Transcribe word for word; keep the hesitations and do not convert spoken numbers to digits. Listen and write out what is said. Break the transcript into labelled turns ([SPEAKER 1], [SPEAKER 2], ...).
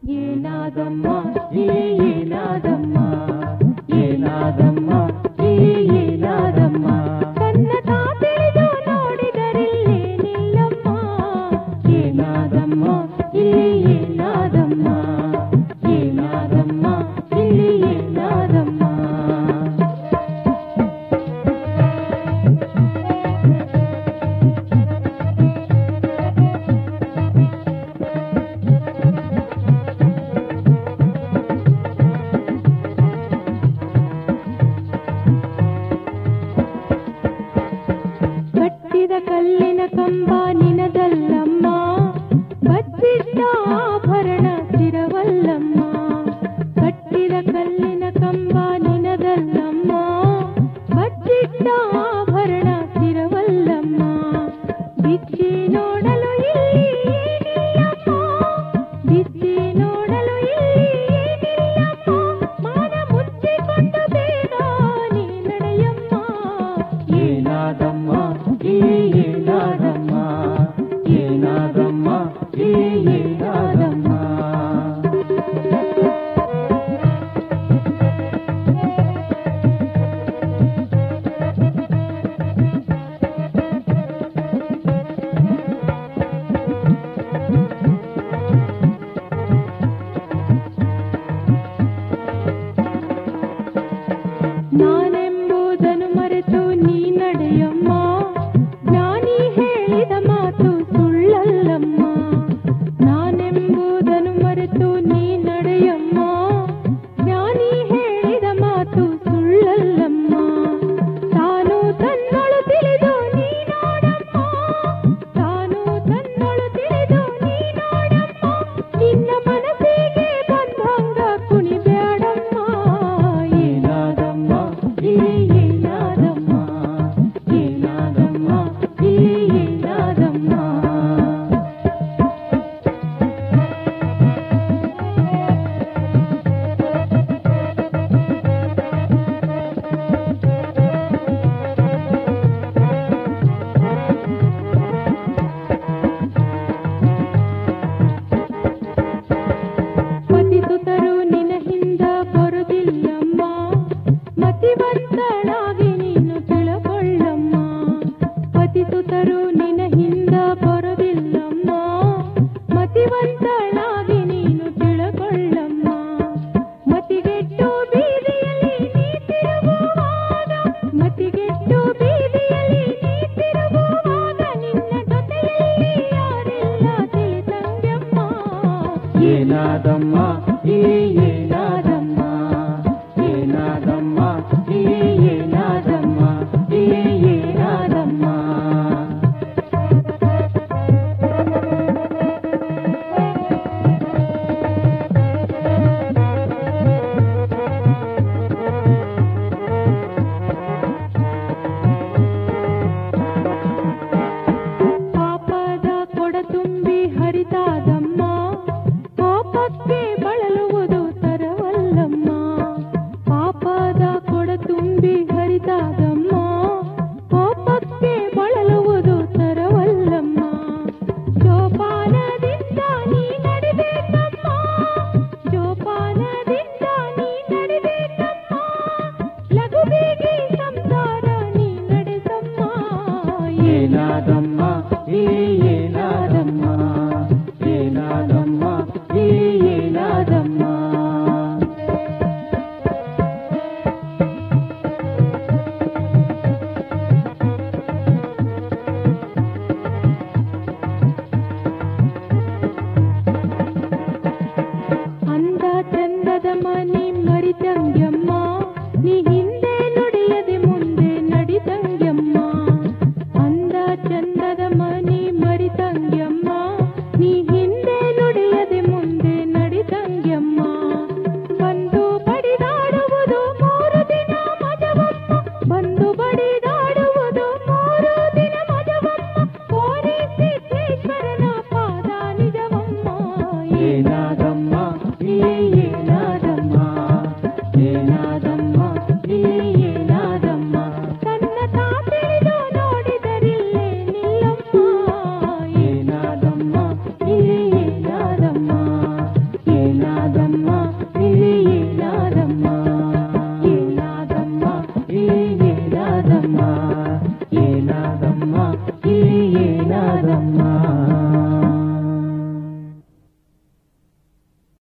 [SPEAKER 1] ಏನಾದಮ್ಮ ಇಲ್ಲಿ ಏನಾದಮ್ಮ ಏನಾದಮ್ಮ ಇಲ್ಲಿ ಏನಾದಮ್ಮ ತನ್ನ ತಾತೆದು ನೋಡಿದರಿಲ್ಲೇನಿಲ್ಲಮ್ಮ ಏನಾದಮ್ಮ ಇಲ್ಲಿ ಏನಾದಮ್ಮ ಏನಾದಮ್ಮ ಇಲ್ಲಿ ಏನಾದಮ್ಮ ಕಲ್ಲಿನ ಕಂಬ ನಿನದಲ್ಲಮ್ಮ ಬಚ್ಚಿಟ್ಟ ಆಭರಣ ಸ್ಥಿರವಲ್ಲಮ್ಮ ಕಟ್ಟಿದ ಕಲ್ಲಿನ ಕಂಬ ನಿನದಲ್ಲಮ್ಮ ಬಚ್ಚಿಟ್ಟ ಆಭರಣ ಸ್ಥಿರವಲ್ಲಮ್ಮ ಬಿಚ್ಚಿ ನೋಡಲು ಇಲ್ಲಿ ಏನಿಲ್ಲಮ್ಮ ಬಿಚ್ಚಿ ನೋಡಲು ಇಲ್ಲಿ ಏನಿಲ್ಲಮ್ಮ ಮಾನ ಮುಚ್ಚಿಕೊಂಡು ಬೇಗ ನೀ ನಡೆಯಮ್ಮ ಏನಾದಮ್ಮ ಏನಾದಮ್ಮ ಏನಾದಮ್ಮ ಏನಾದಮ್ಮ ನಾನೆಂಬುದನ್ನು ಮರೆತು ನೀ ನಡೆಯಮ್ಮ ಜ್ಞಾನಿ ಹೇಳಿದ ಮಾತು ಸುಳ್ಳಲ್ಲಮ್ಮ ನಾನೆಂಬುದನ್ನು ಮರೆತು ನೀ ನಡೆಯಮ್ಮ ಜ್ಞಾನಿ ಹೇಳಿದ ಮಾತು ಸುಳ್ಳಲ್ಲಮ್ಮ ತಾನು ತನ್ನೊಳು ತಿಳಿದು ನೀ ನೋಡಮ್ಮ ತಾನು ತನ್ನೊಳು ತಿಳಿದು ನೀ ನೋಡಮ್ಮ ನಿನ್ನ ಮನಸ್ಸಿಗೆ ಬಂದಂಗ ಕುಣಿಬೇಡಮ್ಮ ಏನಾದಮ್ಮ ಏನಾದಮ್ಮ ಏನಾದಮ್ಮ ಏನಾದಮ್ಮ ಪತಿಸುತರು ನಿನ್ನ ಹಿಂದ ಬರುವುದಿಲ್ಲಮ್ಮ ಮತಿವಂತಳಾಗಿ ನೀನು ತಿಳಕೊಳ್ಳಮ್ಮ ಪತಿಸುತರು ನಿನ್ನ ಹಿಂದ ಬರುವುದಿಲ್ಲಮ್ಮ ಮತಿವಂತಳಾಗಿ ನೀನು ತಿಳಕೊಳ್ಳಮ್ಮ ಮತಿಗೆಟ್ಟು ಬೀದಿಯಲ್ಲಿ ನೀ ತಿರುಗುವಾಗ ಮತಿಗೆಟ್ಟು ಬೀದಿಯಲ್ಲಿ ನೀ ತಿರುಗುವಾಗ ನಿನ್ನ ಜೊತೆಯಲ್ಲಿ ಯಾರಿಲ್ಲ ತಿಳಿಸಂಗಮ್ಮ ಏನಾದಮ್ಮ ಇಲ್ಲಿ ಏನಾದಮ್ಮ ಏನಾದಮ್ಮ ಇಲ್ಲಿ ಏನಾದಮ್ಮ ಇಲ್ಲಿ ಏನಾದಮ್ಮ ಪಾಪದ ಕೊಡ ತುಂಬಿ ಹರಿತಾದಮ್ಮ ಪಾಪಕ್ಕೆ ಬಳಲುವುದು ತರವಲ್ಲ ಏನಾದಮ್ಮ ಇಲ್ಲಿ ಏನಾದಮ್ಮ ಏನಾದಮ್ಮ ಇಲ್ಲಿ ಏನಾದಮ್ಮ